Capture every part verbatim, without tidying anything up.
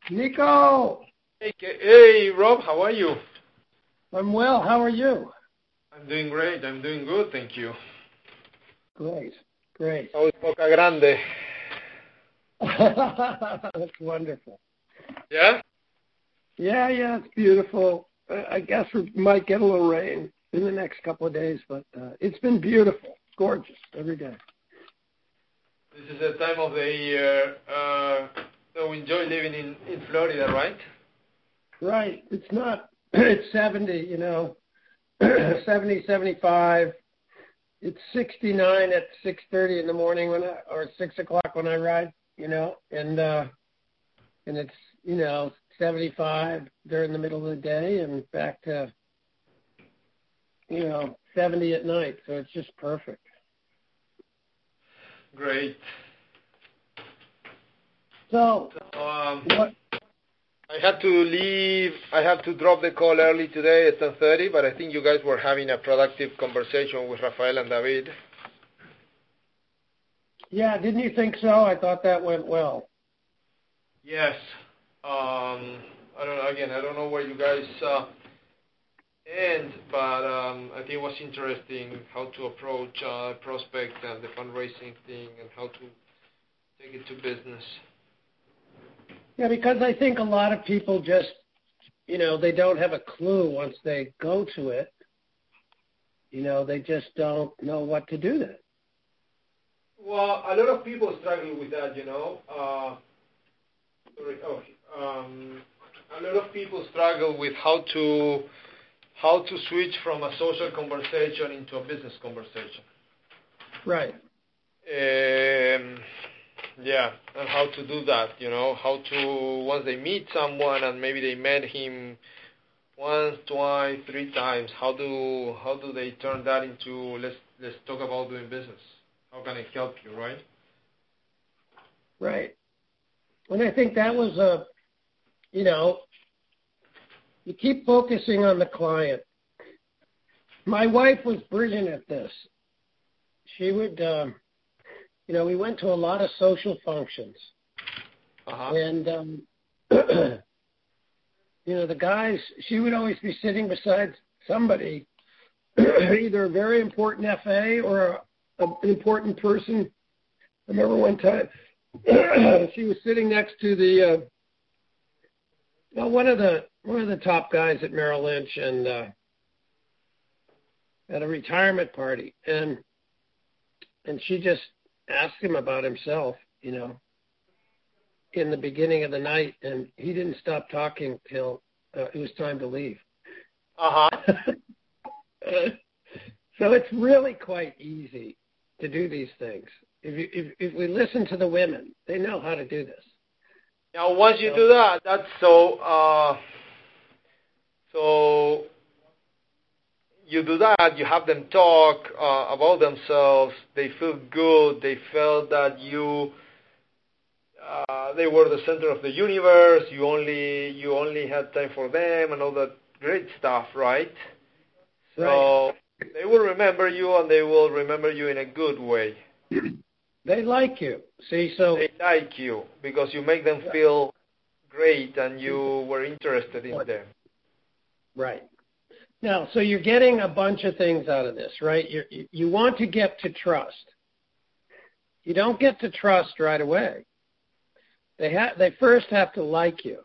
Nico! Hey, hey, Rob, how are you? I'm well. How are you? I'm doing great. I'm doing good, thank you. Great, great. How is Boca Grande? That's wonderful. Yeah? Yeah, yeah, it's beautiful. Uh, I guess we might get a little rain in the next couple of days, but uh, it's been beautiful. Gorgeous every day. This is the time of the year uh, that we enjoy living in, in Florida, right? Right. It's not, it's seventy, you know, seventy, seventy-five. It's sixty-nine at six thirty in the morning when I, or six o'clock when I ride, you know, and uh, and it's, you know, seventy-five during the middle of the day and back to, you know, seventy at night. So it's just perfect. Great. So, so um, what? I had to leave. I had to drop the call early today at ten thirty, but I think you guys were having a productive conversation with Rafael and David. Yeah, didn't you think so? I thought that went well. Yes. Um, I don't. Again, I don't know where you guys uh, end, but um, I think it was interesting how to approach uh, prospect and the fundraising thing and how to take it to business. Yeah, because I think a lot of people just, you know, they don't have a clue once they go to it. You know, they just don't know what to do then. Well, a lot of people struggle with that, you know. Uh, sorry, oh, um, a lot of people struggle with how to how to switch from a social conversation into a business conversation. Right. Um, yeah, and how to do that, you know, how to, once they meet someone and maybe they met him once, twice, three times, how do how do they turn that into, let's let's talk about doing business? How can I help you, right? Right. And I think that was a, you know, you keep focusing on the client. My wife was brilliant at this. She would, um, you know, we went to a lot of social functions. Uh-huh. And, um, you know, the guys, she would always be sitting beside somebody, either a very important F A or a, a, an important person. I remember one time she was sitting next to the, uh, well, one of the one of the top guys at Merrill Lynch, and uh, at a retirement party, and and she just asked him about himself, you know, in the beginning of the night, and he didn't stop talking till uh, it was time to leave. Uh-huh. So it's really quite easy to do these things. If, you, if if we listen to the women, they know how to do this. Now, once you so, do that, that's so, uh, so you do that, you have them talk uh, about themselves, they feel good, they felt that you, uh, they were the center of the universe, you only, you only had time for them and all that great stuff, right? So right. they will remember you, and they will remember you in a good way. They like you. See, so they like you because you make them feel great and you were interested in them. Right. Now, so you're getting a bunch of things out of this, right? You you want to get to trust. You don't get to trust right away. They have they first have to like you.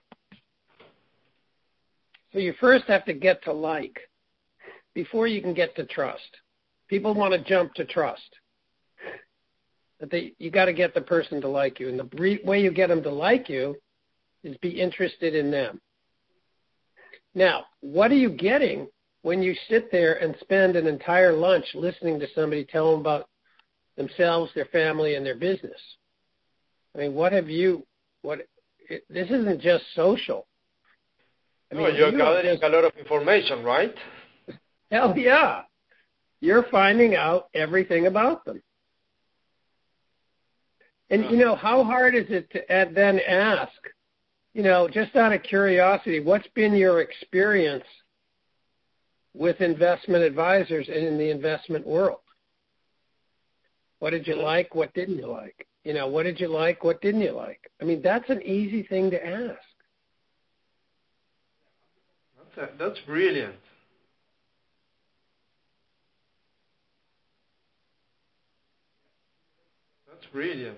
So you first have to get to like before you can get to trust. People want to jump to trust. But they, you got to get the person to like you. And the re- way you get them to like you is be interested in them. Now, what are you getting when you sit there and spend an entire lunch listening to somebody tell them about themselves, their family, and their business? I mean, what have you, what, it, this isn't just social. I no, mean, you're you gathering just, a lot of information, right? hell yeah. You're finding out everything about them. And, you know, how hard is it to uh, then ask, you know, just out of curiosity, what's been your experience with investment advisors and in the investment world? What did you like? What didn't you like? You know, what did you like? What didn't you like? I mean, that's an easy thing to ask. That's a, that's brilliant. That's brilliant.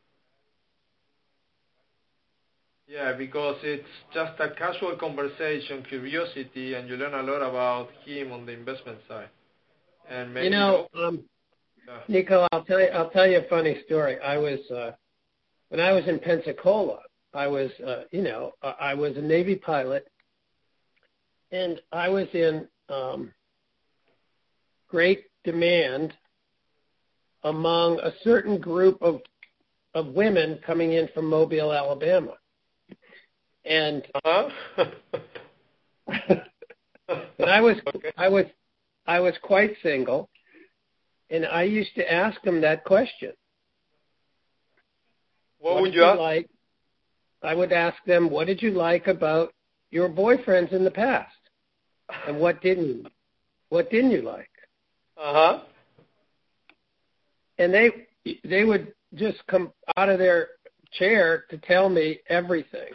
Yeah, because it's just a casual conversation, curiosity, and you learn a lot about him on the investment side. And maybe You know, um, yeah. Nico, I'll tell you, I'll tell you a funny story. I was uh, when I was in Pensacola. I was, uh, you know, I was a Navy pilot, and I was in um, great demand among a certain group of of women coming in from Mobile, Alabama, and Uh-huh. and I was okay. I was I was quite single, and I used to ask them that question. What, what would did you you ask? like? I would ask them, what did you like about your boyfriends in the past, and what didn't you? What didn't you like? Uh huh. And they they would just come out of their chair to tell me everything.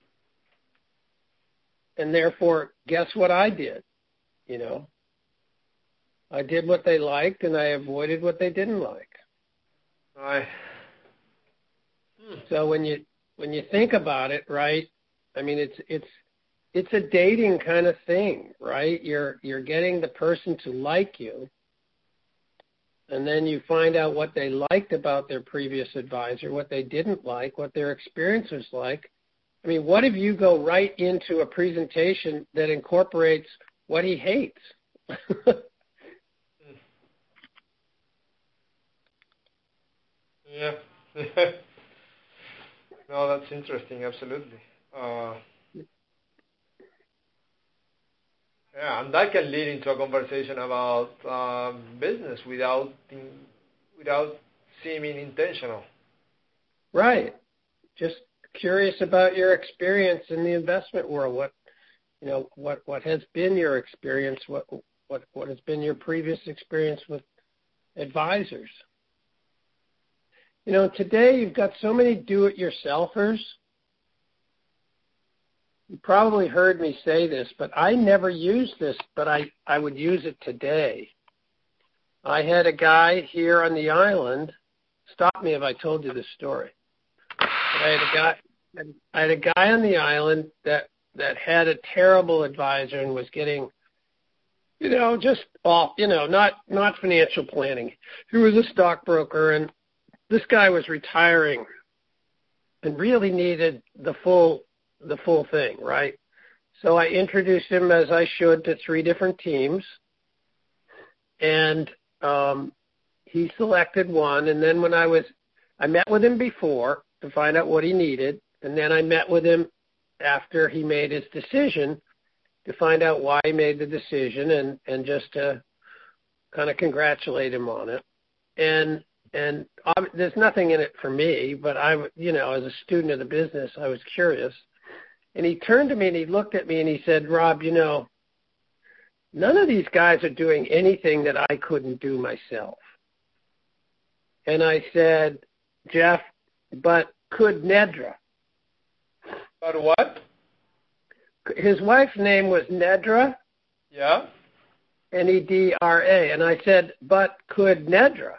And therefore, guess what I did? You know, I did what they liked, and I avoided what they didn't like. Right. Hmm. So when you when you think about it, right? I mean, it's it's it's a dating kind of thing, right? You're you're getting the person to like you, and then you find out what they liked about their previous advisor, what they didn't like, what their experience was like. I mean, what if you go right into a presentation that incorporates what he hates? Yeah. No, that's interesting. Absolutely. Uh, yeah, and that can lead into a conversation about um, business without without seeming intentional. Right. Just curious about your experience in the investment world. What you know, what what has been your experience? What what what has been your previous experience with advisors? You know, today you've got so many do-it-yourselfers. You probably heard me say this, but I never used this, but I, I would use it today. I had a guy here on the island. Stop me if I told you this story. But I had a guy. I had a guy on the island that that had a terrible advisor and was getting, you know, just off, you know, not not financial planning. He was a stockbroker, and this guy was retiring and really needed the full the full thing, right? So I introduced him, as I should, to three different teams, and um, he selected one. And then when I was, I met with him before to find out what he needed, and then I met with him after he made his decision to find out why he made the decision, and and just to kind of congratulate him on it. And And um, there's nothing in it for me, but I, you know, as a student of the business, I was curious. And he turned to me and he looked at me and he said, Rob, you know, none of these guys are doing anything that I couldn't do myself. And I said, Jeff, but could Nedra? But what? His wife's name was Nedra. Yeah. N E D R A. And I said, but could Nedra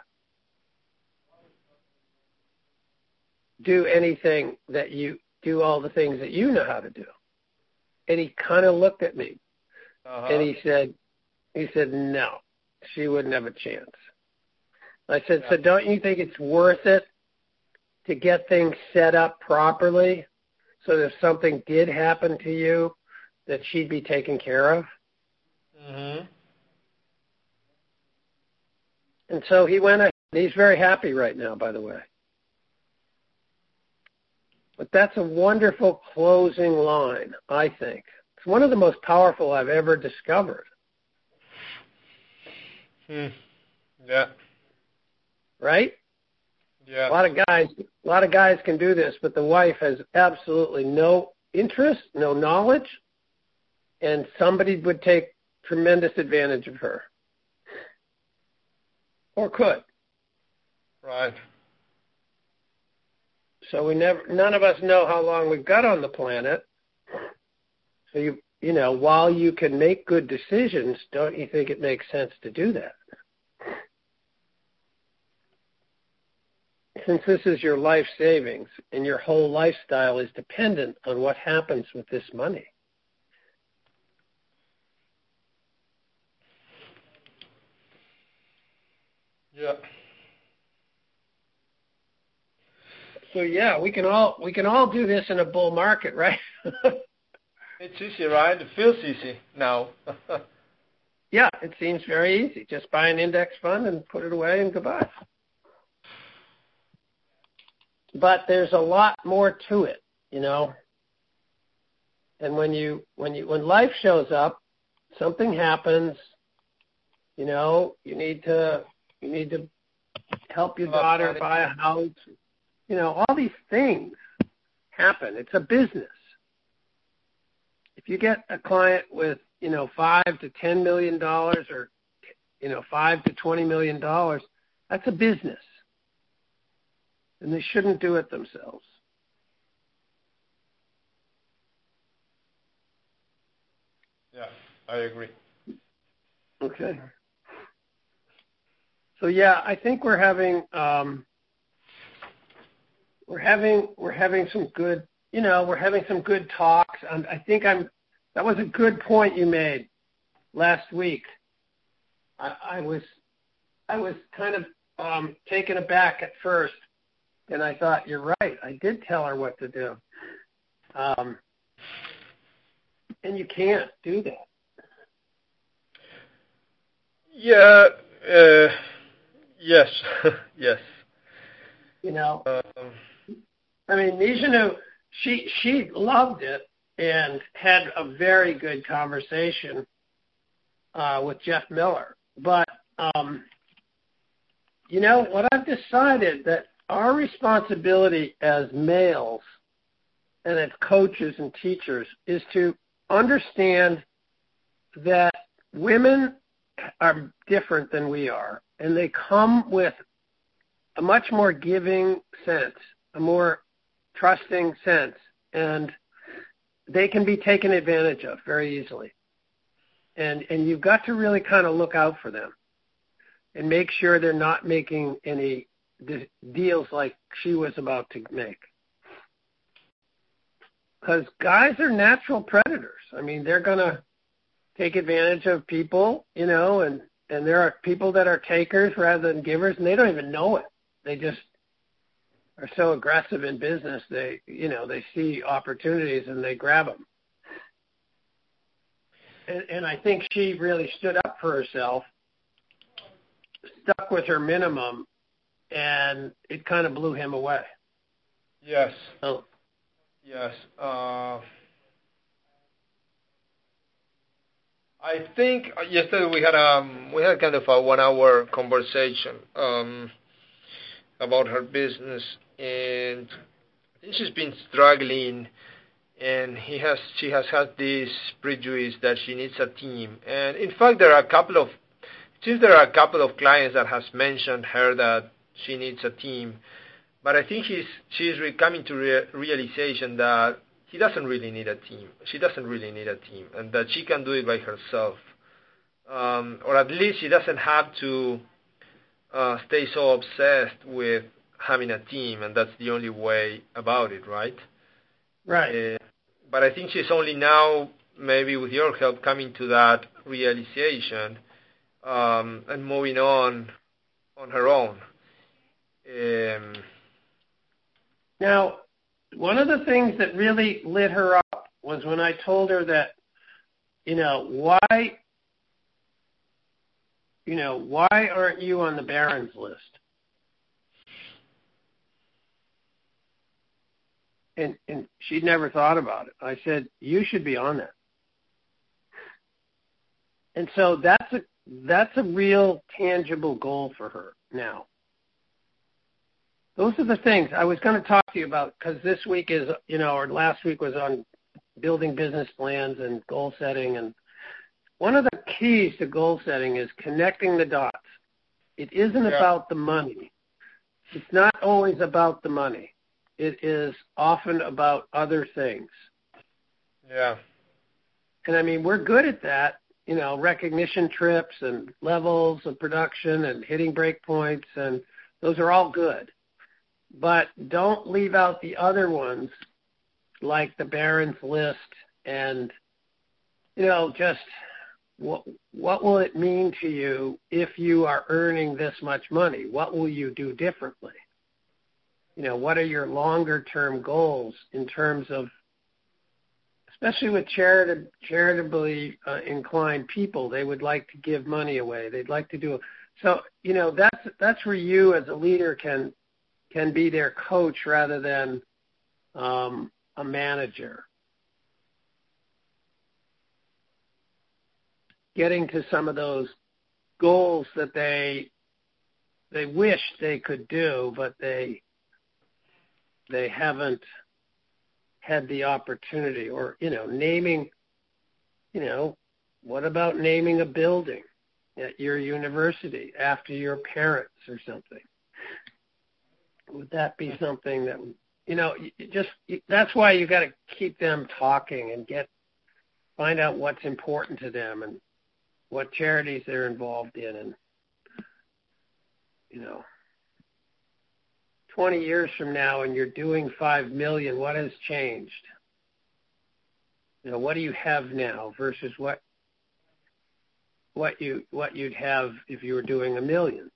do anything that you do, all the things that you know how to do? And he kind of looked at me, uh-huh. and he said, he said, no, she wouldn't have a chance. I said, yeah. So don't you think it's worth it to get things set up properly so that if something did happen to you, that she'd be taken care of? Mm-hmm. And so he went ahead. He's very happy right now, by the way. But that's a wonderful closing line, I think. It's one of the most powerful I've ever discovered. Hmm. Yeah. Right? Yeah. A lot of guys, a lot of guys can do this, but the wife has absolutely no interest, no knowledge, and somebody would take tremendous advantage of her. Or could. Right. So we never, none of us know how long we've got on the planet. So you, you know, while you can make good decisions, don't you think it makes sense to do that? Since this is your life savings and your whole lifestyle is dependent on what happens with this money. Yeah. So yeah, we can all we can all do this in a bull market, right? It's easy, right? It feels easy now. Yeah, it seems very easy. Just buy an index fund and put it away and goodbye. But there's a lot more to it, you know. And when you when you when life shows up, something happens, you know, you need to you need to help your daughter buy a house. You know, all these things happen. It's a business. If you get a client with, you know, five to ten million dollars, or, you know, five to twenty million dollars, that's a business, and they shouldn't do it themselves. Yeah, I agree. Okay. So yeah, I think we're having um, we're having we're having some good, you know, we're having some good talks. And I think I'm that was a good point you made last week. I, I was I was kind of um, taken aback at first, and I thought, you're right. I did tell her what to do, um, and you can't do that. Yeah. Uh, yes. Yes. You know. Um, I mean, Nijanu, she she loved it and had a very good conversation uh, with Jeff Miller. But, um, you know, what I've decided that our responsibility as males and as coaches and teachers is to understand that women are different than we are, and they come with a much more giving sense, a more trusting sense, and they can be taken advantage of very easily. And and you've got to really kind of look out for them and make sure they're not making any de- deals like she was about to make. Because guys are natural predators. I mean, they're going to take advantage of people, you know, and, and there are people that are takers rather than givers, and they don't even know it. They just are so aggressive in business, they, you know, they see opportunities and they grab them. And, and I think she really stood up for herself, stuck with her minimum, and it kind of blew him away. yes. Oh. Yes. Uh, I think yesterday we had um we had kind of a one hour conversation um about her business, and I think she's been struggling, and he has she has had this prejudice that she needs a team. And in fact, there are a couple of since there are a couple of clients that has mentioned her that she needs a team, but I think she's she's re- coming to re- realization that he doesn't really need a team. She doesn't really need a team, and that she can do it by herself, um, or at least she doesn't have to uh, stay so obsessed with having a team, and that's the only way about it, right? Right. Uh, but I think she's only now, maybe with your help, coming to that realization um, and moving on on her own. Um, Now, one of the things that really lit her up was when I told her that, you know, why, you know, why aren't you on the Barron's list? And and she'd never thought about it. I said, you should be on that. And so that's a that's a real tangible goal for her now. Those are the things I was going to talk to you about, because this week is, you know, or last week was on building business plans and goal setting. And one of the keys to goal setting is connecting the dots. It isn't Yeah. about the money. It's not always about the money. It is often about other things. yeah. and I mean, we're good at that, you know, recognition trips and levels of production and hitting break points, and those are all good. But don't leave out the other ones, like the Barron's List and, you know, just what, what will it mean to you if you are earning this much money? What will you do differently? You know, what are your longer-term goals in terms of, especially with charit- charitably uh, inclined people, they would like to give money away. They'd like to do it. So, you know, that's that's where you as a leader can can be their coach rather than um, a manager. Getting to some of those goals that they they wish they could do, but they they haven't had the opportunity, or, you know, naming, you know, what about naming a building at your university after your parents or something? Would that be something that, you know, just, that's why you got to keep them talking and get, find out what's important to them and what charities they're involved in. And, you know, twenty years from now and you're doing five million, what has changed? You know, what do you have now versus what what you what you'd have if you were doing a million?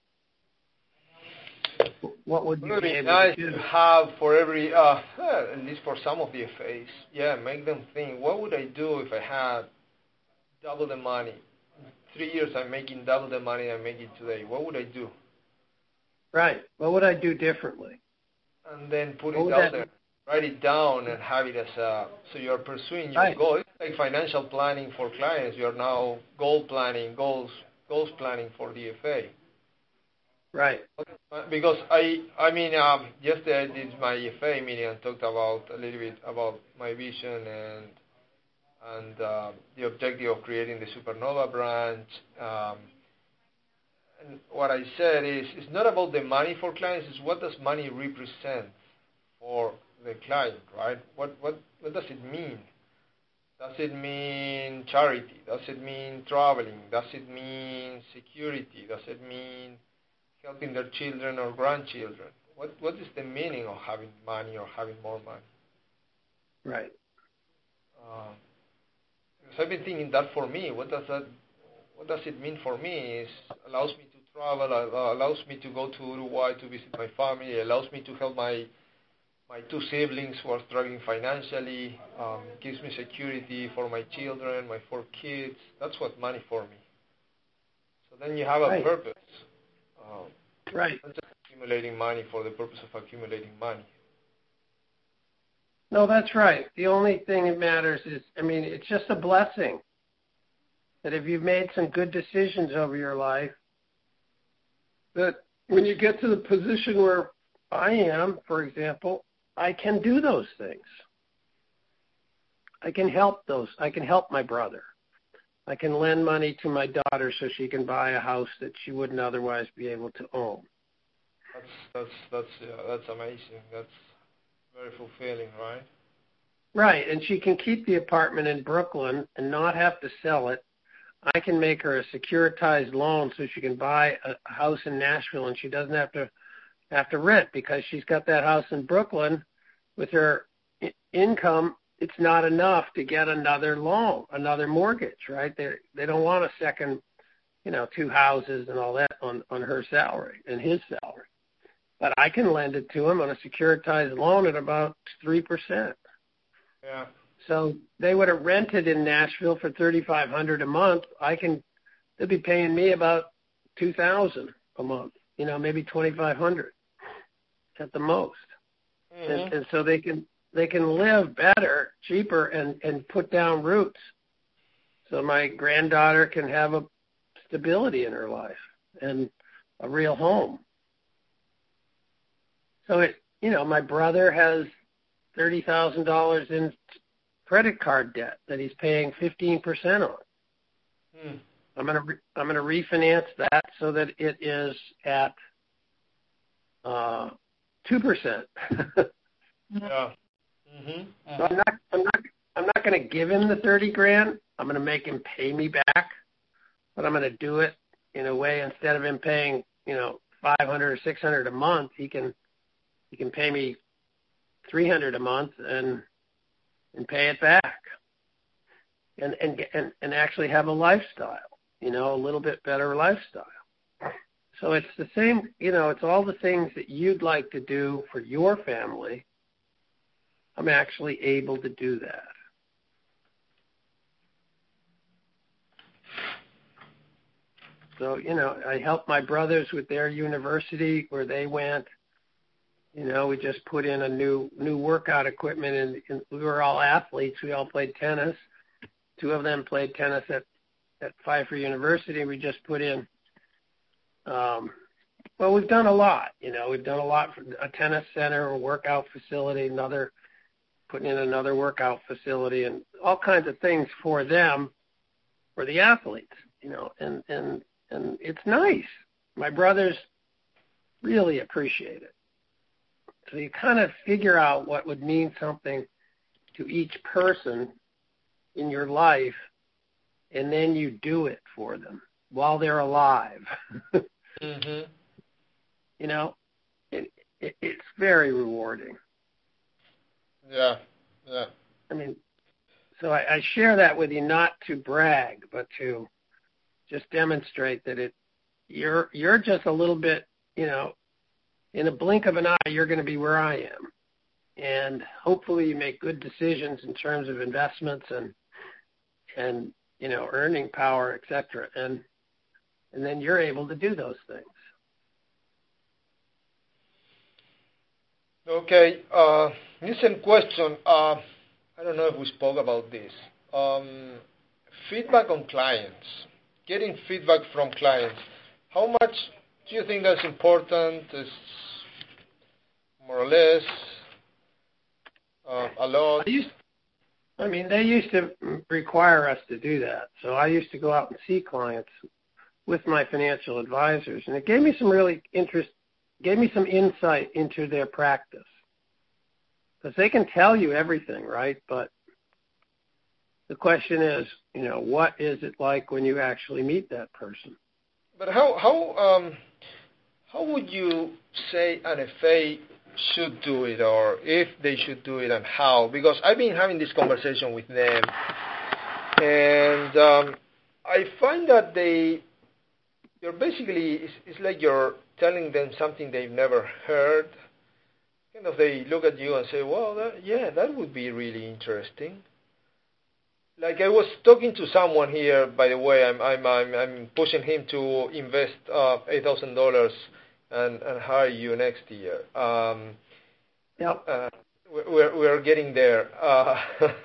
What would you It would be be able nice to do? to have for every, uh, at least for some of the F As, yeah, make them think, what would I do if I had double the money? Three years I'm making double the money I'm making today. What would I do? Right. What would I do differently? And then put What it would out that there. Write it down and have it as a, so you're pursuing your Right. goal. It's like financial planning for clients. You're now goal planning, goals, goals planning for the F A. Right. Because I, I mean, um, yesterday I did my F A meeting and talked about a little bit about my vision and and uh, the objective of creating the Supernova branch. Um, and what I said is, it's not about the money for clients. It's what does money represent for the client, right? What what what does it mean? Does it mean charity? Does it mean traveling? Does it mean security? Does it mean helping their children or grandchildren? What what is the meaning of having money or having more money? Right. Um, because I've been thinking that for me. What does that what does it mean for me? It allows me to travel. Uh, allows me to go to Uruguay to visit my family. It allows me to help my my two siblings who are struggling financially. Um, gives me security for my children, my four kids. That's what money for me. So then you have a Right. purpose. Um, Right. Not just accumulating money for the purpose of accumulating money. No, that's right. The only thing that matters is, I mean, it's just a blessing that if you've made some good decisions over your life, that when you get to the position where I am, for example, I can do those things. I can help those. I can help my brother. I can lend money to my daughter so she can buy a house that she wouldn't otherwise be able to own. That's that's that's yeah, that's amazing. That's very fulfilling, right? Right, and she can keep the apartment in Brooklyn and not have to sell it. I can make her a securitized loan so she can buy a house in Nashville and she doesn't have to have to rent because she's got that house in Brooklyn with her I- income. It's not enough to get another loan, another mortgage, right? They they don't want a second, you know, two houses and all that on, on her salary and his salary. But I can lend it to him on a securitized loan at about three percent. Yeah. So they would have rented in Nashville for thirty-five hundred dollars a month. I can, they'll be paying me about two thousand dollars a month, you know, maybe twenty-five hundred dollars at the most. Mm-hmm. And, and so they can they can live better, cheaper, and, and put down roots. So my granddaughter can have a stability in her life and a real home. So it, you know, my brother has thirty thousand dollars in credit card debt that he's paying fifteen percent on. Hmm. I'm going to re- I'm going to refinance that so that it is at uh, two percent. Yeah. Mm-hmm. So I'm not I'm not I'm not going to give him the thirty grand. I'm going to make him pay me back, but I'm going to do it in a way instead of him paying, you know, five hundred or six hundred a month, he can he can pay me three hundred a month and and pay it back, and and and and actually have a lifestyle, you know, a little bit better lifestyle. So it's the same, you know, it's all the things that you'd like to do for your family. I'm actually able to do that. So, you know, I helped my brothers with their university where they went. You know, we just put in a new new workout equipment, and, and we were all athletes. We all played tennis. Two of them played tennis at, at Pfeiffer University. We just put in, um, well, we've done a lot. You know, we've done a lot for a tennis center, a workout facility, another, putting in another workout facility, and all kinds of things for them, for the athletes, you know, and, and, and it's nice. My brothers really appreciate it. So you kind of figure out what would mean something to each person in your life, and then you do it for them while they're alive. mm-hmm. You know, it, it, it's very rewarding. Yeah, yeah. I mean, so I, I share that with you not to brag, but to just demonstrate that it you're you're just a little bit, you know, in a blink of an eye, you're going to be where I am. And hopefully you make good decisions in terms of investments and, and you know, earning power, et cetera. And, and then you're able to do those things. Okay. Uh, listen, question. Uh, I don't know if we spoke about this. Um, feedback on clients. Getting feedback from clients. How much do you think that's important? Is more or less uh, a lot? I, used, I mean, they used to require us to do that. So I used to go out and see clients with my financial advisors, and it gave me some really interest, gave me some insight into their practice. Because they can tell you everything, right? But the question is, you know, what is it like when you actually meet that person? But how how um, how would you say an F A should do it, or if they should do it, and how? Because I've been having this conversation with them, and um, I find that they you're basically it's, it's like you're telling them something they've never heard. Kind of, they look at you and say, "Well, that, yeah, that would be really interesting." Like I was talking to someone here, by the way, I'm I'm I'm, I'm pushing him to invest uh, eight thousand dollars and and hire you next year. Um, yep. Uh, we're we're getting there. Uh,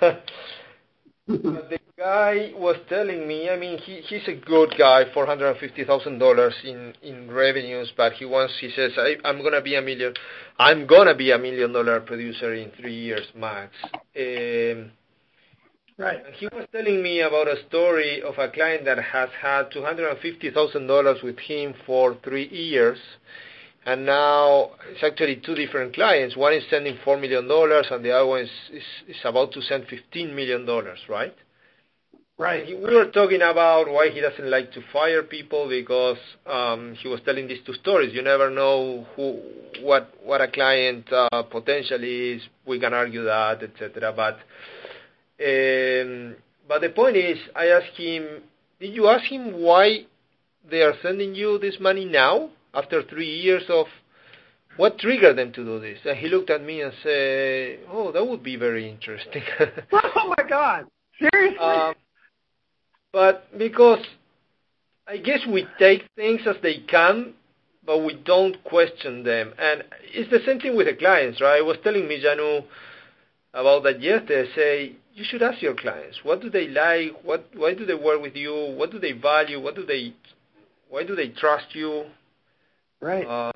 the guy was telling me. I mean, he he's a good guy, four hundred fifty thousand dollars in in revenues, but he wants. He says, I, I'm gonna be a million. I'm gonna be a million dollar producer in three years max. Um, Right. He was telling me about a story of a client that has had two hundred fifty thousand dollars with him for three years, and now it's actually two different clients. One is sending four million dollars, and the other one is, is, is about to send fifteen million dollars, right? Right. He, we were talking about why he doesn't like to fire people, because um, he was telling these two stories. You never know who, what, what a client uh, potential is. We can argue that, et cetera. But Um, but the point is, I asked him, did you ask him why they are sending you this money now, after three years of, what triggered them to do this? And he looked at me and said, oh, that would be very interesting. Oh, my God. Seriously? Um, but because I guess we take things as they come, but we don't question them. And it's the same thing with the clients, right? I was telling me, Janu, about that yesterday. Say, you should ask your clients, what do they like? What, why do they work with you? What do they value? What do they, why do they trust you? Right. Uh,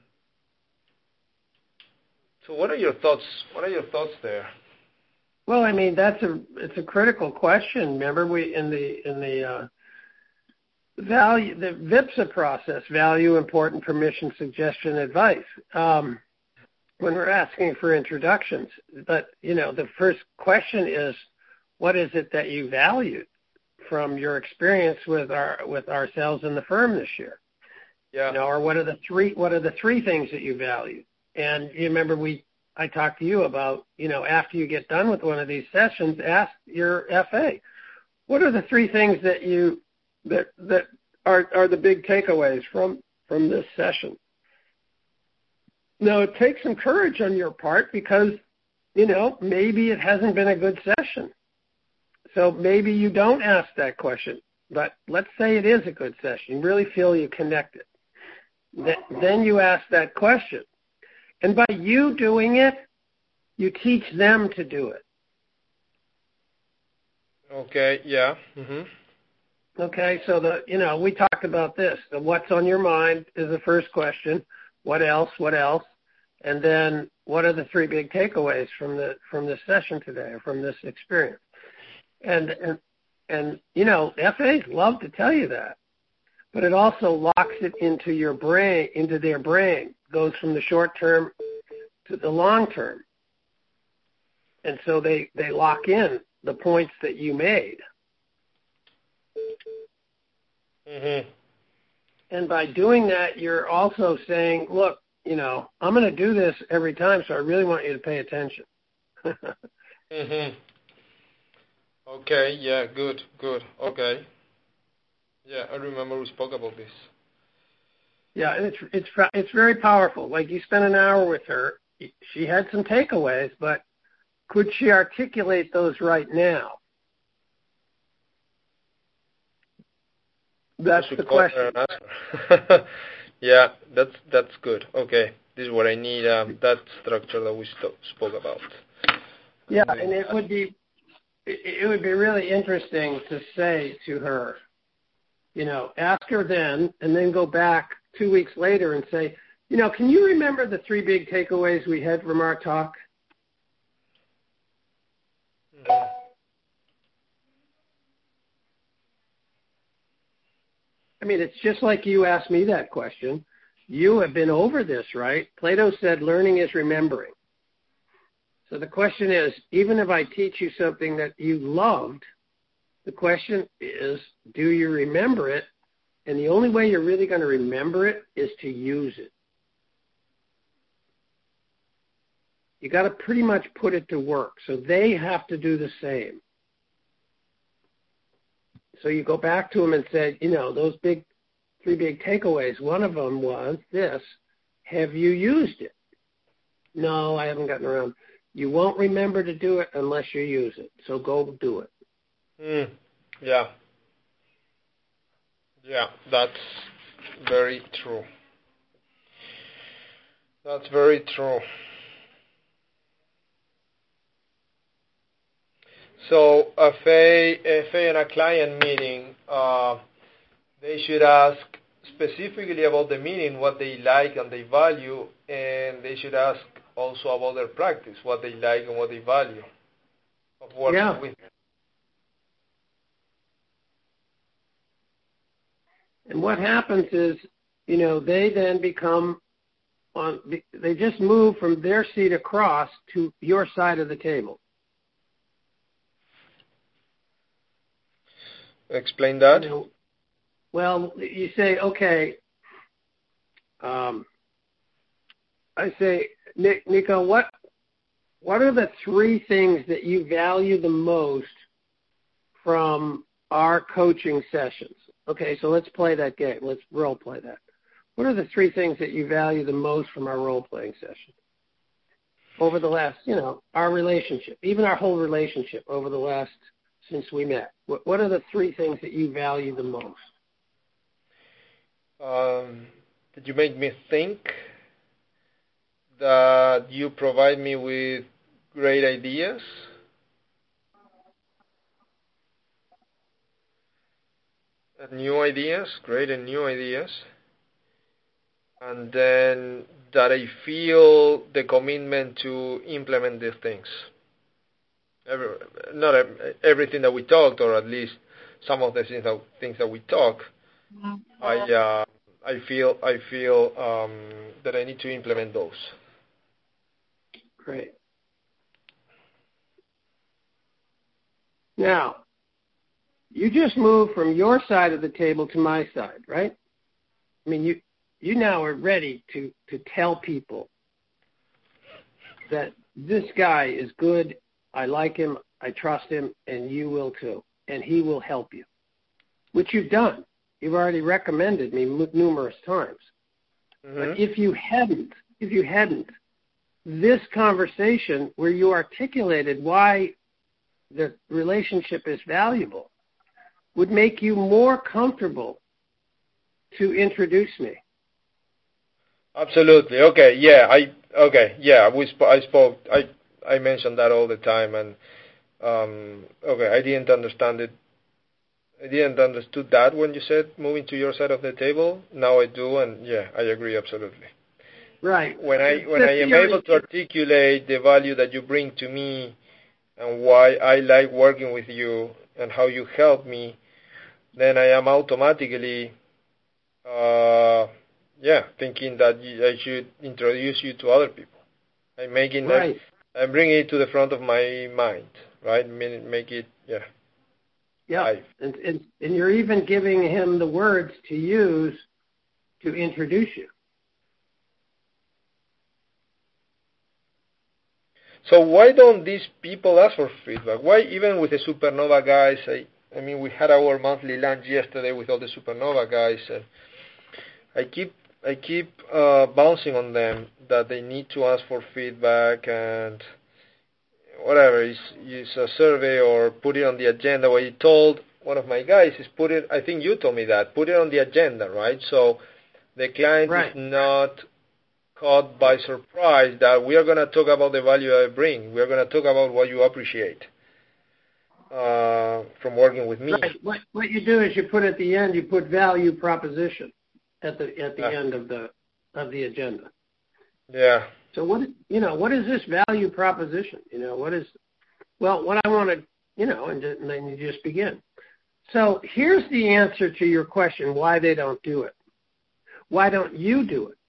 so, what are your thoughts? What are your thoughts there? Well, I mean, that's a it's a critical question. Remember, we in the in the uh, value the VIPSA process, value, important, permission, suggestion, advice. Um, when we're asking for introductions, but you know, the first question is, what is it that you value? from your experience with our with ourselves in the firm this year. Yeah. You know, or what are the three what are the three things that you value? And you remember we I talked to you about, you know, after you get done with one of these sessions, ask your F A, what are the three things that you that that are are the big takeaways from from this session? Now, it takes some courage on your part because, you know, maybe it hasn't been a good session. So maybe you don't ask that question. But let's say it is a good session. You really feel you connected. Then you ask that question. And by you doing it, you teach them to do it. Okay, yeah. Mm-hmm. Okay, so the you know, we talked about this. The what's on your mind is the first question. What else? What else? And then what are the three big takeaways from the from this session today or from this experience? And and and you know, F As love to tell you that. But it also locks it into your brain, into their brain, goes from the short term to the long term. And so they, they lock in the points that you made. Mm-hmm. And by doing that, you're also saying, look, you know, I'm going to do this every time, so I really want you to pay attention. Mm-hmm. Okay, yeah, good, good, okay. Yeah, I remember we spoke about this. Yeah, and it's it's it's very powerful. Like you spent an hour with her. She had some takeaways, but could she articulate those right now? That's the question. Yeah, that's that's good. Okay, this is what I need. Um, that structure that we st- spoke about. Yeah, and it would be it would be really interesting to say to her, you know, ask her then, and then go back two weeks later and say, you know, can you remember the three big takeaways we had from our talk? Mm-hmm. I mean, it's just like you asked me that question. You have been over this, right? Plato said learning is remembering. So the question is, even if I teach you something that you loved, the question is, do you remember it? And the only way you're really going to remember it is to use it. You got to pretty much put it to work. So they have to do the same. So you go back to them and say, you know, those big, three big takeaways. One of them was this: have you used it? No, I haven't gotten around. You won't remember to do it unless you use it. So go do it. Mm. Yeah. Yeah, that's very true. That's very true. So a F A, F A in a client meeting, uh, they should ask specifically about the meeting, what they like and they value, and they should ask also about their practice, what they like and what they value of working yeah. with. And what happens is, you know, they then become on. They just move from their seat across to your side of the table. Explain that. You know, well, you say, okay. Um, I say, Nick, Nico, what what are the three things that you value the most from our coaching sessions? Okay, so let's play that game. Let's role play that. What are the three things that you value the most from our role playing session over the last, you know, our relationship, even our whole relationship over the last since we met? What, what are the three things that you value the most? Um, did you make me think? That you provide me with great ideas. New ideas, great and new ideas. And then that I feel the commitment to implement these things. Every, not everything that we talked, or at least some of the things that, things that we talk. Mm-hmm. I uh, I feel I feel um, that I need to implement those. Great. Now, you just moved from your side of the table to my side, right? I mean, you you now are ready to, to tell people that this guy is good, I like him, I trust him, and you will too, and he will help you, which you've done. You've already recommended me numerous times. Mm-hmm. But if you hadn't, if you hadn't, this conversation where you articulated why the relationship is valuable would make you more comfortable to introduce me. Absolutely. Okay. Yeah. I. Okay. Yeah. We. Sp- I spoke. I. I mentioned that all the time, and um. Okay. I didn't understand it. I didn't understood that when you said moving to your side of the table. Now I do, and yeah, I agree absolutely. Right. When I when I am able to articulate the value that you bring to me, and why I like working with you, and how you help me, then I am automatically. Uh, Yeah, thinking that I should introduce you to other people. I'm making right. that, I'm bringing it to the front of my mind, right? Make it, yeah. Yeah, and, and and you're even giving him the words to use to introduce you. So why don't these people ask for feedback? Why, even with the Supernova guys, I, I mean, we had our monthly lunch yesterday with all the Supernova guys, and I keep I keep uh, bouncing on them that they need to ask for feedback and whatever, is use a survey or put it on the agenda. What you told one of my guys is put it, I think you told me that, put it on the agenda, right? So the client right. is not caught by surprise that we are going to talk about the value I bring. We are going to talk about what you appreciate uh, from working with me. Right. What, what you do is you put at the end, you put value proposition at the at the yeah. end of the of the agenda. Yeah. So what you know, what is this value proposition? You know, what is well, what I want to you know, and, and then you just begin. So here's the answer to your question: why they don't do it? Why don't you do it?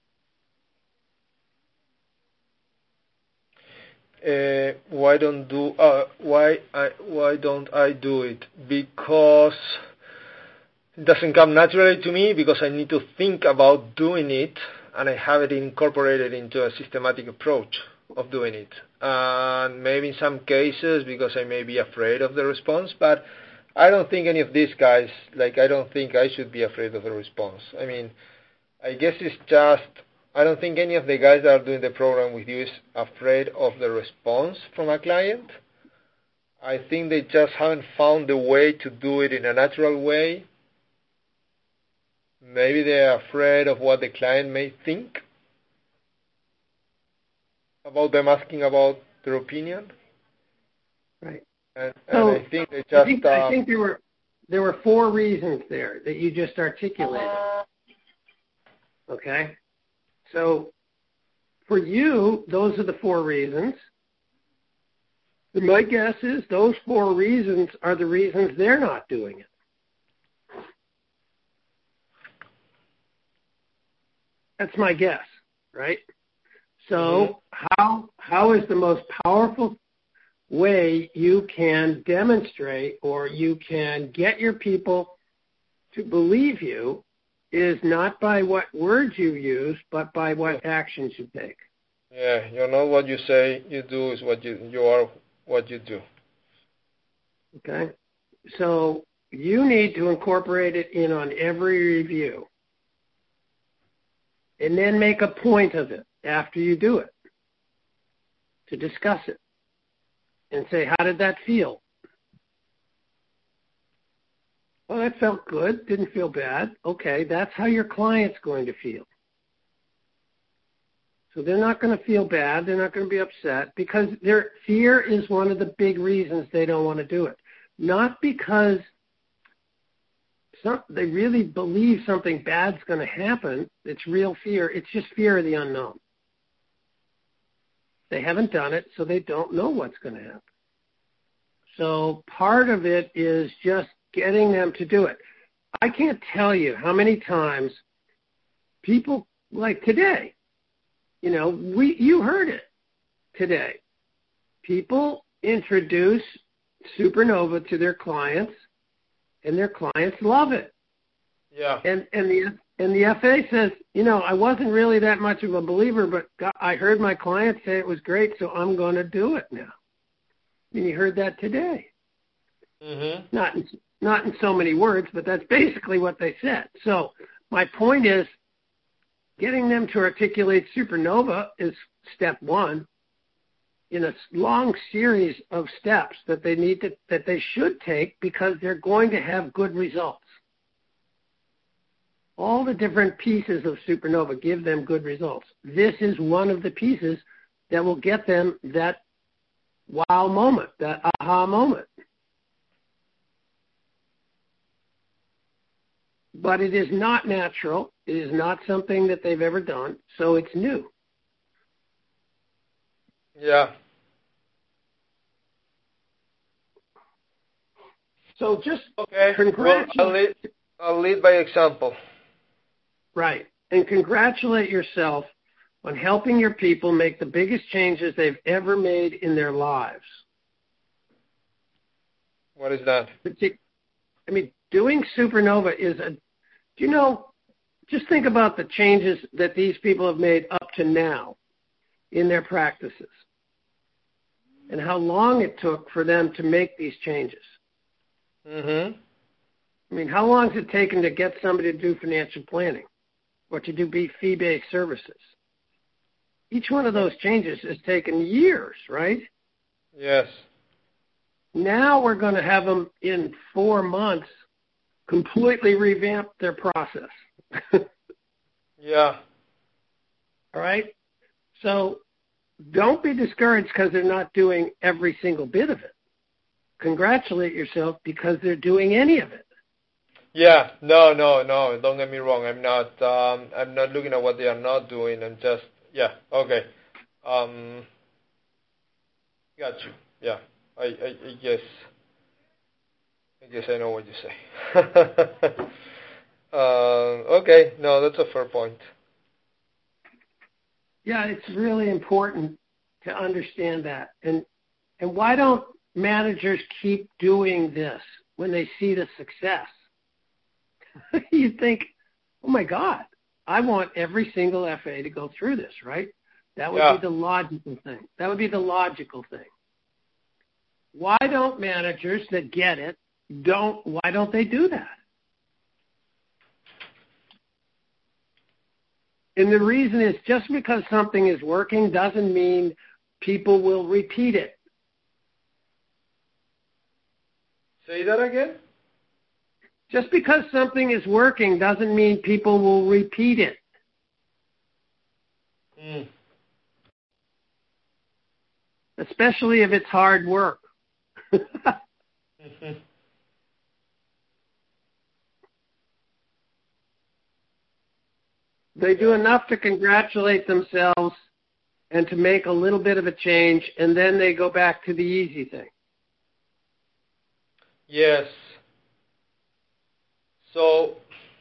Uh, why don't do uh, why I why don't I do it? Because it doesn't come naturally to me, because I need to think about doing it, and I have it incorporated into a systematic approach of doing it. And maybe in some cases because I may be afraid of the response, but I don't think any of these guys, like I don't think I should be afraid of the response. I mean, I guess it's just, I don't think any of the guys that are doing the program with you is afraid of the response from a client. I think they just haven't found the way to do it in a natural way. Maybe they're afraid of what the client may think about them asking about their opinion. Right. And, so and I think they just. I think, uh, I think there were there were four reasons there that you just articulated. Okay. So for you, those are the four reasons. And my guess is those four reasons are the reasons they're not doing it. That's my guess, right? So mm-hmm. how how is the most powerful way you can demonstrate or you can get your people to believe you is not by what words you use, but by what actions you take. Yeah, you're not what you say you do, is what you you are what you do. Okay? So you need to incorporate it in on every review. And then make a point of it after you do it to discuss it and say, how did that feel? Well, that felt good. Didn't feel bad. Okay, that's how your client's going to feel. So they're not going to feel bad. They're not going to be upset because their fear is one of the big reasons they don't want to do it. Not because some, they really believe something bad's going to happen. It's real fear. It's just fear of the unknown. They haven't done it, so they don't know what's going to happen. So part of it is just getting them to do it. I can't tell you how many times people, like today, you know, we you heard it today. People introduce Supernova to their clients, and their clients love it. Yeah. And and the and the F A says, you know, I wasn't really that much of a believer, but God, I heard my clients say it was great, so I'm going to do it now. I mean, you heard that today. Mm-hmm. Not in, not in so many words, but that's basically what they said. So my point is, getting them to articulate supernova is step one in a long series of steps that they need to, that they should take because they're going to have good results. All the different pieces of supernova give them good results. This is one of the pieces that will get them that wow moment, that aha moment. But it is not natural. It is not something that they've ever done, so it's new. Yeah. So just okay. congratulate. Well, I'll lead, I'll lead by example. Right. And congratulate yourself on helping your people make the biggest changes they've ever made in their lives. What is that? I mean, doing supernova is a, do you know, just think about the changes that these people have made up to now in their practices and how long it took for them to make these changes. Mm-hmm. I mean, how long has it taken to get somebody to do financial planning or to do fee-based services? Each one of those changes has taken years, right? Yes. Now we're going to have them in four months completely revamp their process. Yeah. All right? So don't be discouraged because they're not doing every single bit of it. Congratulate yourself because they're doing any of it. Yeah. No, no, no. Don't get me wrong. I'm not. Um, I'm not looking at what they are not doing. I'm just. Yeah. Okay. Um. Got you. Yeah. I. I, I guess. I guess I know what you say. uh, okay. No, that's a fair point. Yeah, it's really important to understand that. And and why don't managers keep doing this when they see the success? You think, oh my God, I want every single F A to go through this, right? That would yeah. be the logical thing. That would be the logical thing. Why don't managers that get it, don't, why don't they do that? And the reason is just because something is working doesn't mean people will repeat it. Say that again? Just because something is working doesn't mean people will repeat it. Mm. Especially if it's hard work. mm-hmm. They do enough to congratulate themselves and to make a little bit of a change, and then they go back to the easy thing. Yes. So,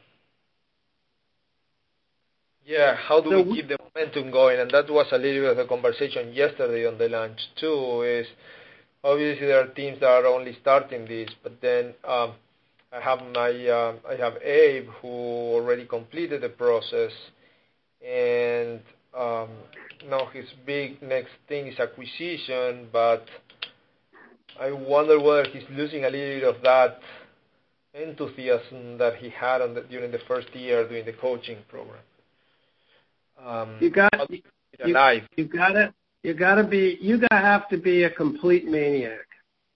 yeah, how do so we keep the momentum going? And that was a little bit of a conversation yesterday on the lunch too, is obviously there are teams that are only starting this, but then um, I have my, uh, I have Abe who already completed the process, and um, now his big next thing is acquisition, but I wonder whether he's losing a little bit of that enthusiasm that he had on the, during the first year doing the coaching program. Um, you got you, you gotta you gotta be you gotta have to be a complete maniac.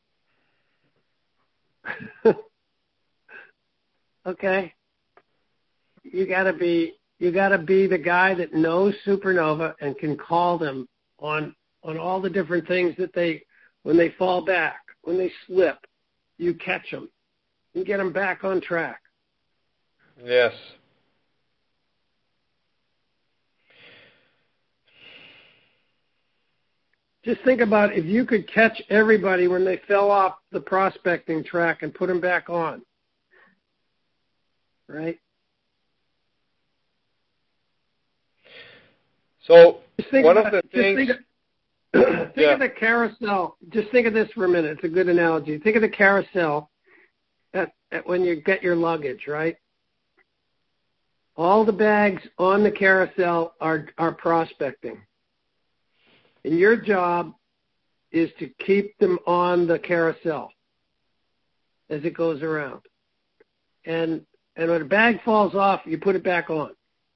Okay? You gotta be you gotta be the guy that knows supernova and can call them on on all the different things that they when they fall back, when they slip, you catch them. And get them back on track. Yes. Just think about if you could catch everybody when they fell off the prospecting track and put them back on. Right? So one about, of the things... Think, of, think yeah. of the carousel. Just think of this for a minute. It's a good analogy. Think of the carousel at when you get your luggage, right? All the bags on the carousel are, are prospecting. And your job is to keep them on the carousel as it goes around. And and when a bag falls off, you put it back on.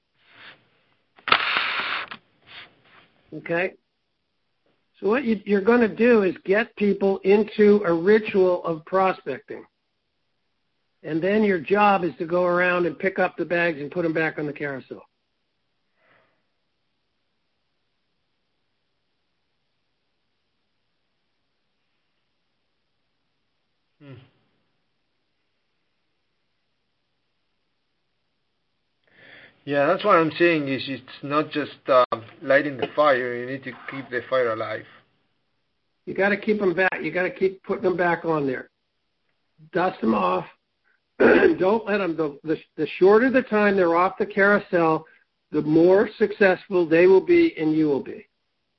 Okay? So what you, you're going to do is get people into a ritual of prospecting. And then your job is to go around and pick up the bags and put them back on the carousel. Hmm. Yeah, that's what I'm saying is it's not just uh, lighting the fire. You need to keep the fire alive. You got to keep them back. You got to keep putting them back on there. Dust them off. Don't let them. The, the the shorter the time they're off the carousel, the more successful they will be and you will be.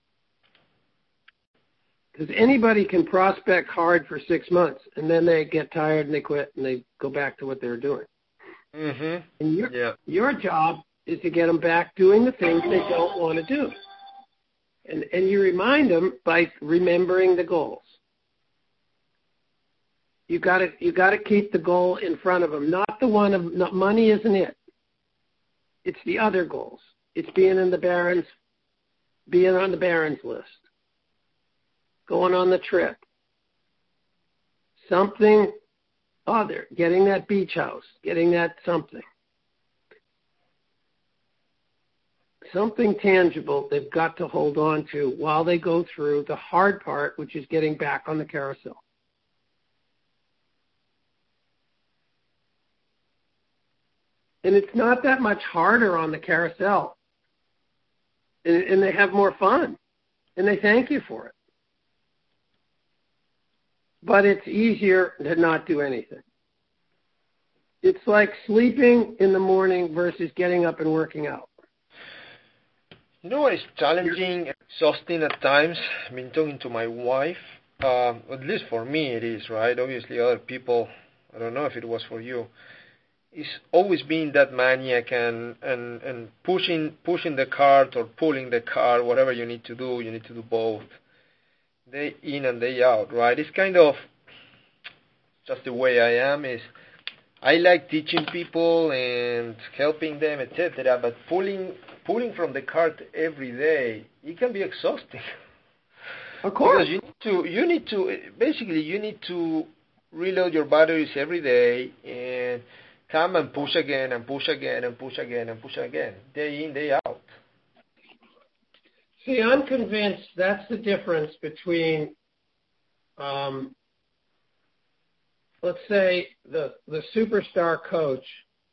Because anybody can prospect hard for six months and then they get tired and they quit and they go back to what they were doing. Mm-hmm. And your, yeah. your job is to get them back doing the things they don't want to do. And, and you remind them by remembering the goals. You got to you got to keep the goal in front of them, not the one of not, money isn't it. It's the other goals. It's being in the Barron's, being on the Barron's list, going on the trip, something other, getting that beach house, getting that something. Something tangible they've got to hold on to while they go through the hard part, which is getting back on the carousel. And it's not that much harder on the carousel. And, and they have more fun. And they thank you for it. But it's easier to not do anything. It's like sleeping in the morning versus getting up and working out. You know what is challenging, exhausting at times? I've been talking to my wife. Uh, at least for me it is, right? Obviously other people, I don't know if it was for you. It's always been that maniac and, and, and pushing pushing the cart or pulling the cart, whatever you need to do, you need to do both. Day in and day out, right? It's kind of just the way I am. Is I like teaching people and helping them, et cetera. But pulling pulling from the cart every day, it can be exhausting. Of course. Because you need to you need to basically you need to reload your batteries every day and come and push again and push again and push again and push again, day in, day out. See, I'm convinced that's the difference between, um, let's say, the, the superstar coach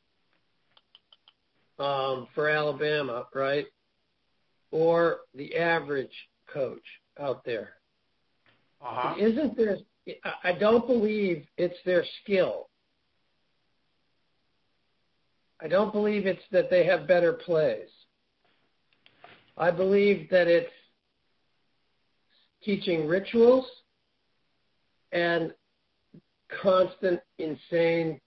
um, for Alabama, right, or the average coach out there. Uh-huh. It isn't their, I don't believe it's their skill. I don't believe it's that they have better plays. I believe that it's teaching rituals and constant, insane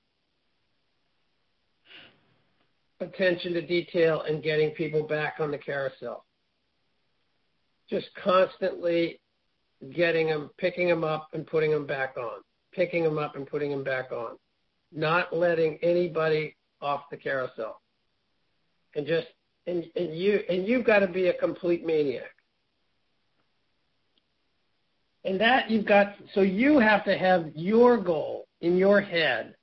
attention to detail and getting people back on the carousel. Just constantly getting them, picking them up and putting them back on, picking them up and putting them back on, not letting anybody off the carousel. And just and, and you and you've got to be a complete maniac. And that you've got so you have to have your goal in your head.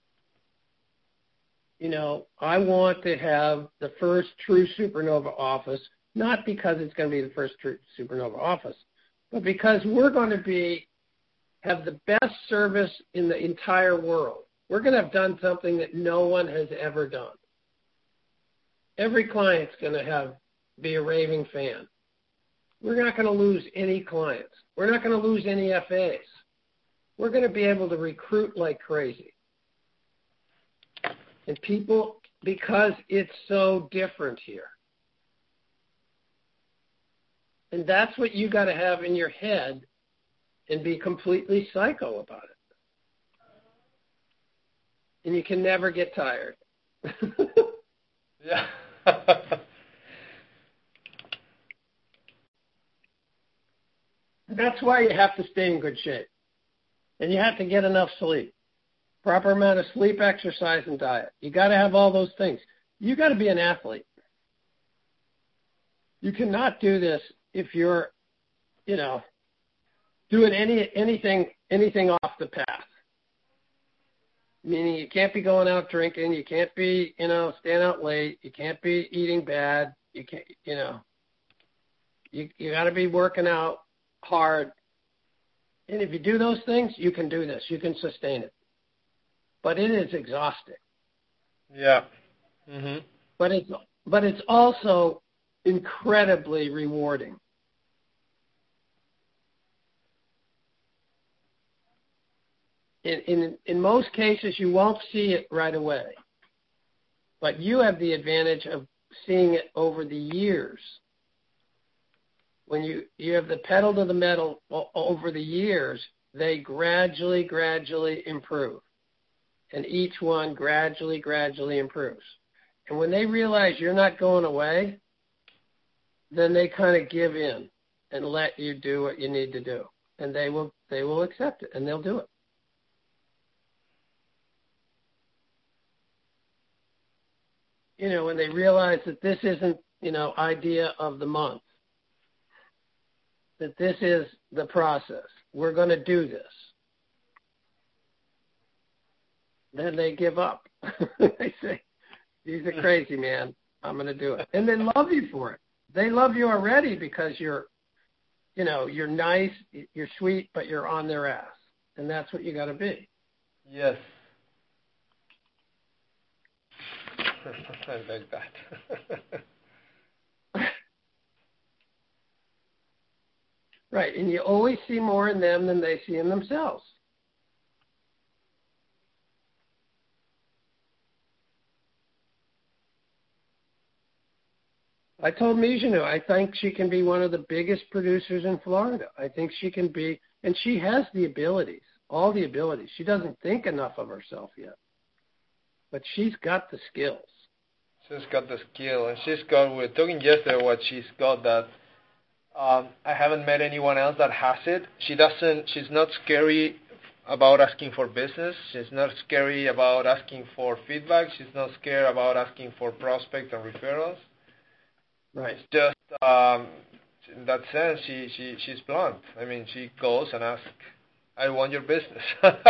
You know, I want to have the first true supernova office, not because it's going to be the first true supernova office, but because we're going to be have the best service in the entire world. We're going to have done something that no one has ever done. Every client's going to have be a raving fan. We're not going to lose any clients. We're not going to lose any F As. We're going to be able to recruit like crazy. And people, because it's so different here. And that's what you got to have in your head and be completely psycho about it. and you can never get tired. Yeah. That's why you have to stay in good shape. And you have to get enough sleep. Proper amount of sleep, exercise, and diet. You got to have all those things. You got to be an athlete. You cannot do this if you're, you know, doing any anything anything off the path. Meaning you can't be going out drinking, you can't be, you know, staying out late, you can't be eating bad, you can't, you know, you you got to be working out hard. And if you do those things, you can do this. You can sustain it. But it is exhausting. Yeah. Mhm. But it's but it's also incredibly rewarding. In, in in most cases, you won't see it right away, but you have the advantage of seeing it over the years. When you, you have the pedal to the metal over the years, they gradually, gradually improve, and each one gradually, gradually improves. And when they realize you're not going away, then they kind of give in and let you do what you need to do, and they will they will accept it, and they'll do it. You know, when they realize that this isn't, you know, idea of the month, that this is the process. We're going to do this. Then they give up. They say, "These are crazy, man. I'm going to do it." And they love you for it. They love you already because you're, you know, you're nice, you're sweet, but you're on their ass. And that's what you got to be. Yes. I like that. Right, and you always see more in them than they see in themselves. I told Mijano, I think she can be one of the biggest producers in Florida. I think she can be, and she has the abilities, all the abilities. She doesn't think enough of herself yet, but she's got the skills. She's got the skill, and she's got, we were talking yesterday what she's got that um, I haven't met anyone else that has it. She doesn't, she's not scary about asking for business. She's not scary about asking for feedback. She's not scared about asking for prospects and referrals. Right. It's just, um, in that sense, she, she, she's blunt. I mean, she goes and asks, I want your business.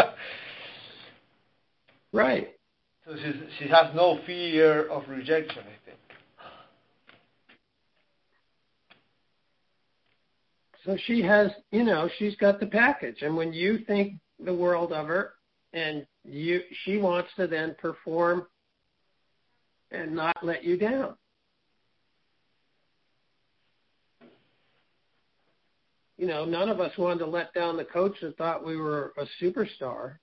Right. So she's, she has no fear of rejection, I think. So she has, you know, she's got the package. And when you think the world of her, and you, she wants to then perform and not let you down. You know, none of us wanted to let down the coach that thought we were a superstar.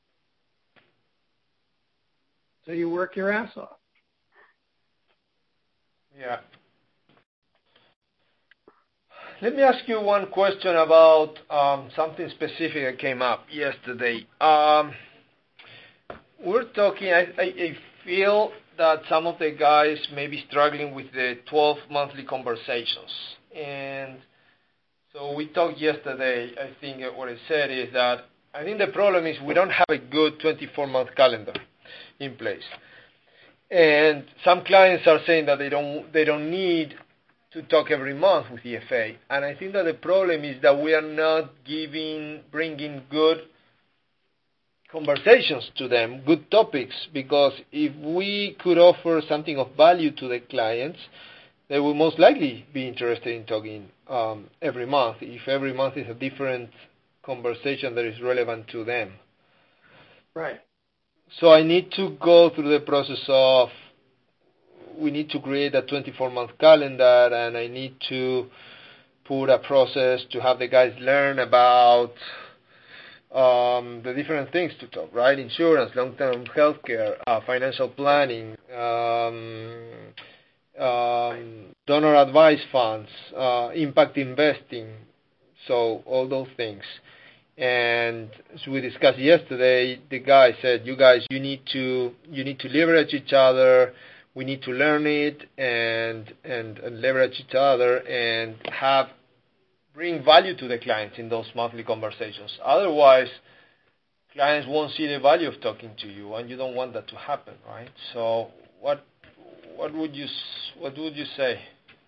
So you work your ass off. Yeah. Let me ask you one question about um, something specific that came up yesterday. Um, we're talking, I, I, I feel that some of the guys may be struggling with the twelve monthly conversations. And so we talked yesterday, I think what I said is that I think the problem is we don't have a good twenty-four month calendar in place. And some clients are saying that they don't they don't need to talk every month with E F A. And I think that the problem is that we are not giving, bringing good conversations to them, good topics, because if we could offer something of value to the clients, they will most likely be interested in talking um, every month, if every month is a different conversation that is relevant to them. Right. So I need to go through the process of, we need to create a twenty-four month calendar, and I need to put a process to have the guys learn about um, the different things to talk, right? Insurance, long-term healthcare, uh, financial planning, um, um, donor advised funds, uh, impact investing, so all those things. And as we discussed yesterday, the guy said, "You guys, you need to you need to leverage each other. We need to learn it and and, and leverage each other and have bring value to the clients in those monthly conversations. Otherwise, clients won't see the value of talking to you, and you don't want that to happen, right? So, what what would you what would you say?"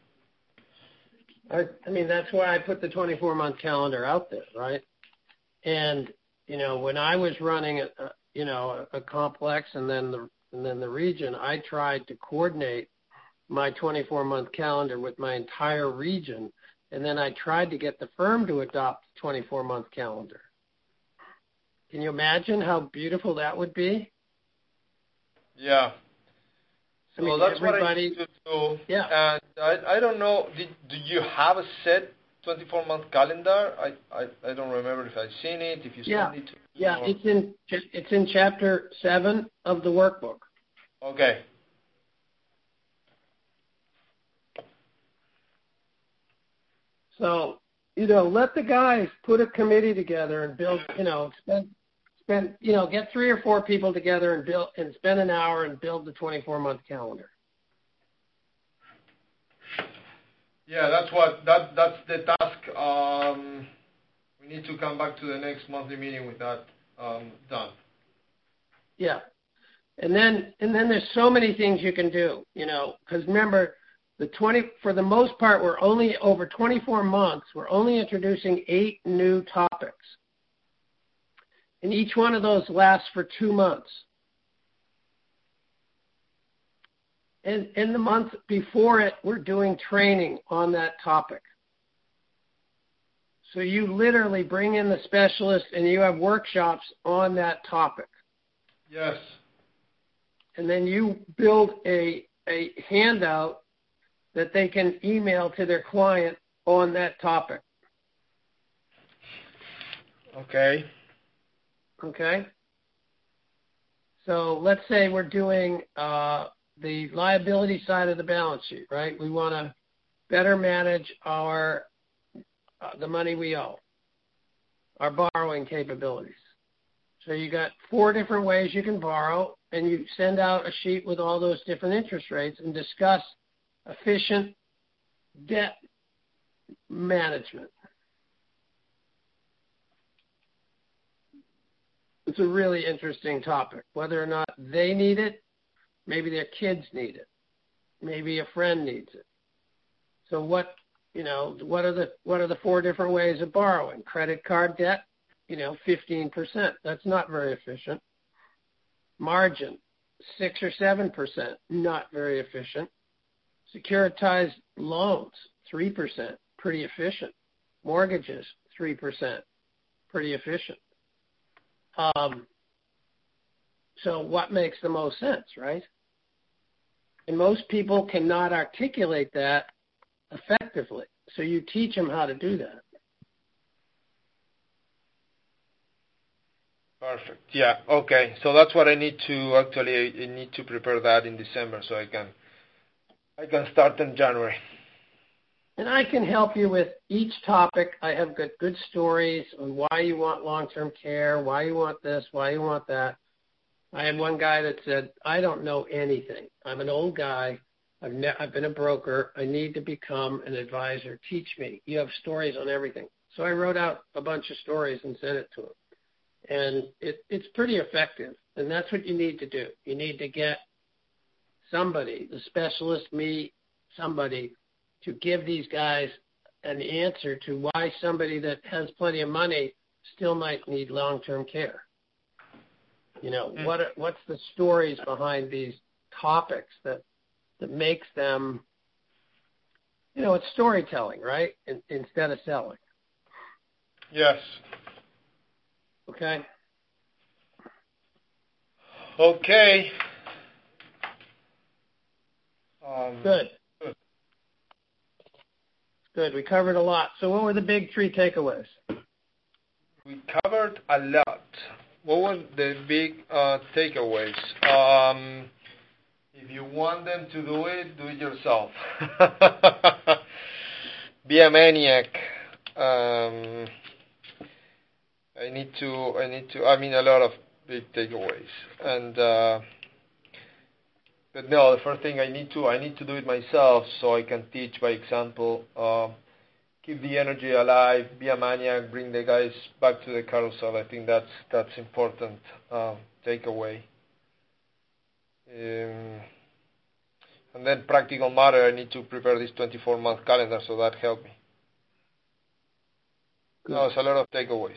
I, I mean, that's why I put the twenty-four month calendar out there, right? And, you know, when I was running, a, a, you know, a, a complex and then the and then the region, I tried to coordinate my twenty-four month calendar with my entire region, and then I tried to get the firm to adopt the twenty-four month calendar. Can you imagine how beautiful that would be? Yeah. So I mean, that's what I everybody, need to do. yeah. And I, I don't know, did, do you have a set twenty-four month calendar? I, I, I don't remember if I've seen it, if you Yeah. sent it to me. Yeah, or... it's in it's in chapter seven of the workbook. Okay. So, you know, let the guys put a committee together and build, you know, spend, spend, you know, get three or four people together and build and spend an hour and build the twenty-four month calendar. Yeah, that's what that that's the task. Um, we need to come back to the next monthly meeting with that um, done. Yeah, and then and then there's so many things you can do, you know, because remember, the twenty for the most part we're only over twenty-four months. We're only introducing eight new topics, and each one of those lasts for two months. And in the month before it, we're doing training on that topic. So you literally bring in the specialist and you have workshops on that topic. Yes. And then you build a, a handout that they can email to their client on that topic. Okay. Okay? So let's say we're doing uh, the liability side of the balance sheet, right? We want to better manage our uh, the money we owe, our borrowing capabilities. So you got four different ways you can borrow, and you send out a sheet with all those different interest rates and discuss efficient debt management. It's a really interesting topic, whether or not they need it. Maybe their kids need it. Maybe a friend needs it. So what, you know, what are the what are the four different ways of borrowing? Credit card debt, you know, fifteen percent. That's not very efficient. Margin, six or seven percent. Not very efficient. Securitized loans, three percent. Pretty efficient. Mortgages, three percent. Pretty efficient. Um, so what makes the most sense, right? And most people cannot articulate that effectively. So you teach them how to do that. Perfect. Yeah. Okay. So that's what I need to actually I need to prepare that in December so I can I can start in January. And I can help you with each topic. I have good good stories on why you want long-term care, why you want this, why you want that. I had one guy that said, I don't know anything. I'm an old guy. I've, ne- I've been a broker. I need to become an advisor. Teach me. You have stories on everything. So I wrote out a bunch of stories and sent it to him. And it, it's pretty effective. And that's what you need to do. You need to get somebody, the specialist, me, somebody, to give these guys an answer to why somebody that has plenty of money still might need long-term care. You know, mm. what are, what's the stories behind these topics that that makes them, you know, it's storytelling, right? In, instead of selling. Yes. Okay. Okay. Um, good. Good. Good. We covered a lot. So what were the big three takeaways? We covered a lot. What were the big uh, takeaways? Um, if you want them to do it, do it yourself. Be a maniac. Um, I need to, I need to, I mean, a lot of big takeaways. And, uh, but no, the first thing I need to, I need to do it myself so I can teach by example. Uh, keep the energy alive, be a maniac, bring the guys back to the carousel. I think that's, that's important uh, takeaway. Um, and then practical matter, I need to prepare this twenty-four month calendar, so that helped me. Good. No, it's a lot of takeaways.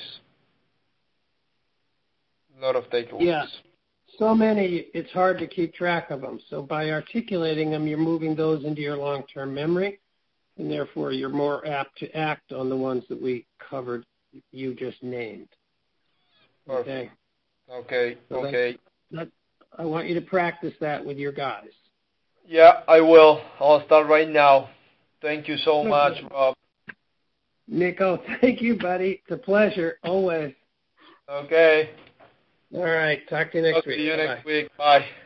A lot of takeaways. Yeah, so many, it's hard to keep track of them. So by articulating them, you're moving those into your long-term memory, and therefore you're more apt to act on the ones that we covered, you just named. Okay. Okay. So okay. That, that, I want you to practice that with your guys. Yeah, I will. I'll start right now. Thank you so much, Rob. Nico, thank you, buddy. It's a pleasure, always. Okay. All right. Talk to you next Talk week. See you Bye-bye. next week. Bye.